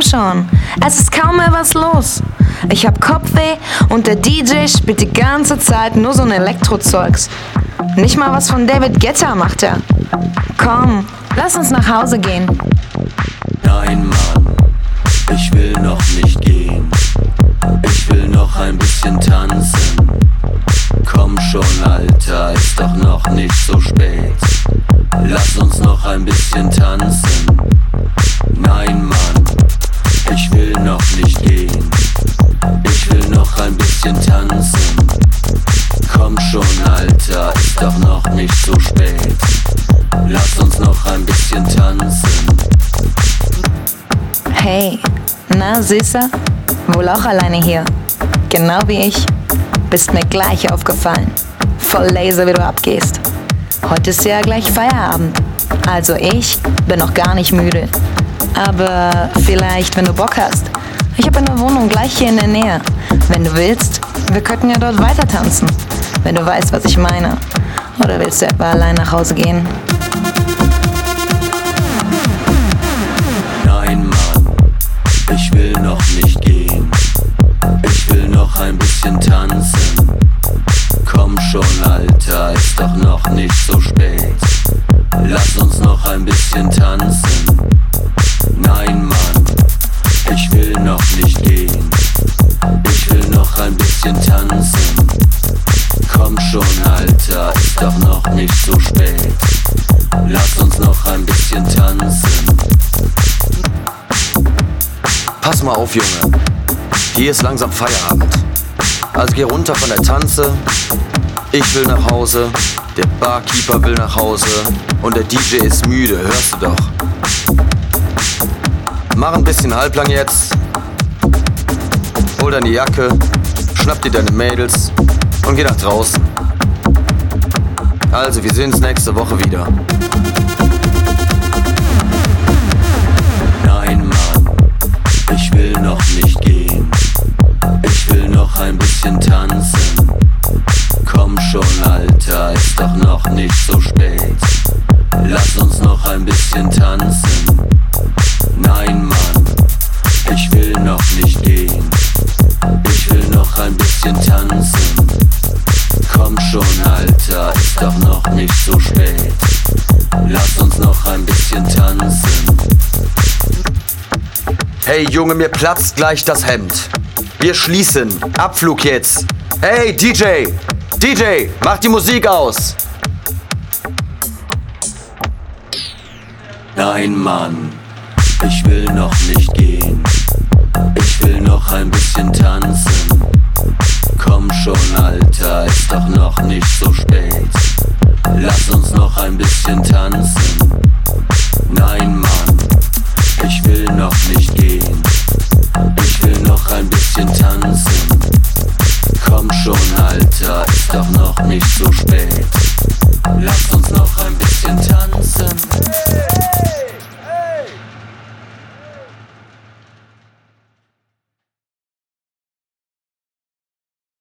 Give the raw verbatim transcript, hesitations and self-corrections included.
schon, es ist kaum mehr was los. Ich hab Kopfweh und der D J spielt die ganze Zeit nur so ein Elektrozeugs. Nicht mal was von David Guetta macht er. Komm, lass uns nach Hause gehen. Nein, Mann, ich will noch nicht gehen. Ich will noch ein bisschen tanzen. Komm schon, Alter, ist doch noch nicht so spät. Lass uns noch ein bisschen tanzen. Nein, Mann, ich will noch nicht gehen. Ich will noch ein bisschen tanzen. Komm schon, Alter, ist doch noch nicht so spät. Lass uns noch ein bisschen tanzen. Hey, na Süßer? Wohl auch alleine hier. Genau wie ich. Bist mir gleich aufgefallen. Voll laser, wie du abgehst. Heute ist ja gleich Feierabend. Also ich bin noch gar nicht müde. Aber vielleicht, wenn du Bock hast. Ich habe eine Wohnung gleich hier in der Nähe. Wenn du willst, wir könnten ja dort weiter tanzen. Wenn du weißt, was ich meine. Oder willst du etwa allein nach Hause gehen? Nein, Mann, ich will noch nicht gehen. Ich will noch ein bisschen tanzen. Komm schon, Alter, ist doch noch nicht so spät. Lass uns noch ein bisschen tanzen. Nein, Mann, ich will noch nicht gehen. Ich will noch ein bisschen tanzen. Komm schon, Alter, ist doch noch nicht so spät. Lass uns noch ein bisschen tanzen. Pass mal auf, Junge. Hier ist langsam Feierabend. Also geh runter von der Tanze. Ich will nach Hause. Der Barkeeper will nach Hause. Und der D J ist müde, hörst du doch. Mach ein bisschen halblang jetzt. Hol deine Jacke. Schnapp dir deine Mädels. Und geh nach draußen. Also, wir sehen uns nächste Woche wieder. Nein, Mann, ich will noch nicht gehen. Ich will noch ein bisschen tanzen. Komm schon, Alter, ist doch noch nicht so spät. Lass uns noch ein bisschen tanzen. Nein, Mann, ich will noch nicht gehen. Ich will noch ein bisschen tanzen. Komm schon, Alter, ist doch noch nicht so spät. Lass uns noch ein bisschen tanzen. Hey Junge, mir platzt gleich das Hemd. Wir schließen. Abflug jetzt. Hey D J! D J, mach die Musik aus! Nein, Mann, ich will noch nicht gehen. Ich will noch ein bisschen tanzen. Komm schon, Alter, ist doch noch nicht so spät. Lass uns noch ein bisschen tanzen. Nein, Mann, ich will noch nicht gehen. Ich will noch ein bisschen tanzen. Komm schon, Alter, ist doch noch nicht so spät.